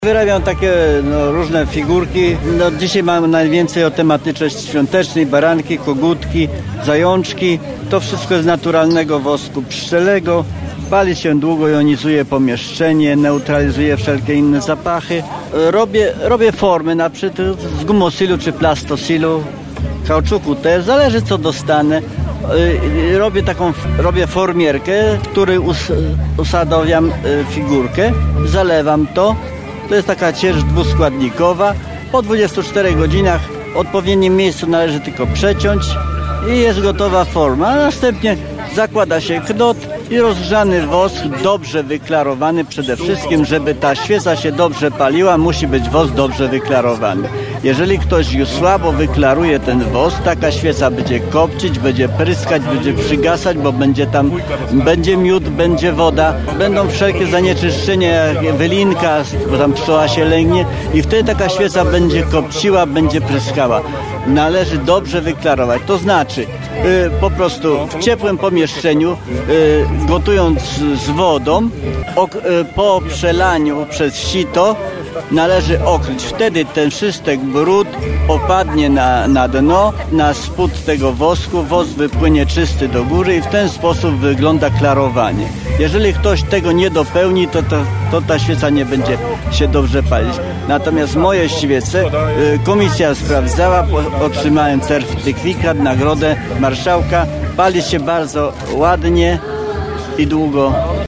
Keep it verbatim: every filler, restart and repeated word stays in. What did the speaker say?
Wyrabiam takie no, różne figurki. No, dzisiaj mamy najwięcej o tematyczności świątecznej, baranki, kogutki, zajączki. To wszystko jest naturalnego wosku pszczelego. Pali się długo, jonizuje pomieszczenie, neutralizuje wszelkie inne zapachy. Robię, robię formy na przykład z gumosilu czy plastosilu, kauczuku też, zależy co dostanę. Robię taką, robię formierkę, w której us, usadowiam figurkę, zalewam to. To jest taka ciecz dwuskładnikowa. Po dwudziestu czterech godzinach w odpowiednim miejscu należy tylko przeciąć i jest gotowa forma. A następnie zakłada się knot i rozgrzany wosk, dobrze wyklarowany przede wszystkim, żeby ta świeca się dobrze paliła, musi być wosk dobrze wyklarowany. Jeżeli ktoś już słabo wyklaruje ten wosk, taka świeca będzie kopcić, będzie pryskać, będzie przygasać, bo będzie tam, będzie miód, będzie woda, będą wszelkie zanieczyszczenia, wylinka, bo tam pszczoła się lęgnie i wtedy taka świeca będzie kopciła, będzie pryskała. Należy dobrze wyklarować, to znaczy y, po prostu w ciepłym pomieszczeniu, y, gotując z wodą, ok, y, po przelaniu przez sito należy okryć. Wtedy ten wszystek brud opadnie na, na dno, na spód tego wosku, wosk wypłynie czysty do góry i w ten sposób wygląda klarowanie. Jeżeli ktoś tego nie dopełni, to, to, to ta świeca nie będzie się dobrze palić. Natomiast moje świece y, komisja sprawdzała, po, otrzymałem certyfikat, nagrodę marszałka. Pali się bardzo ładnie i długo.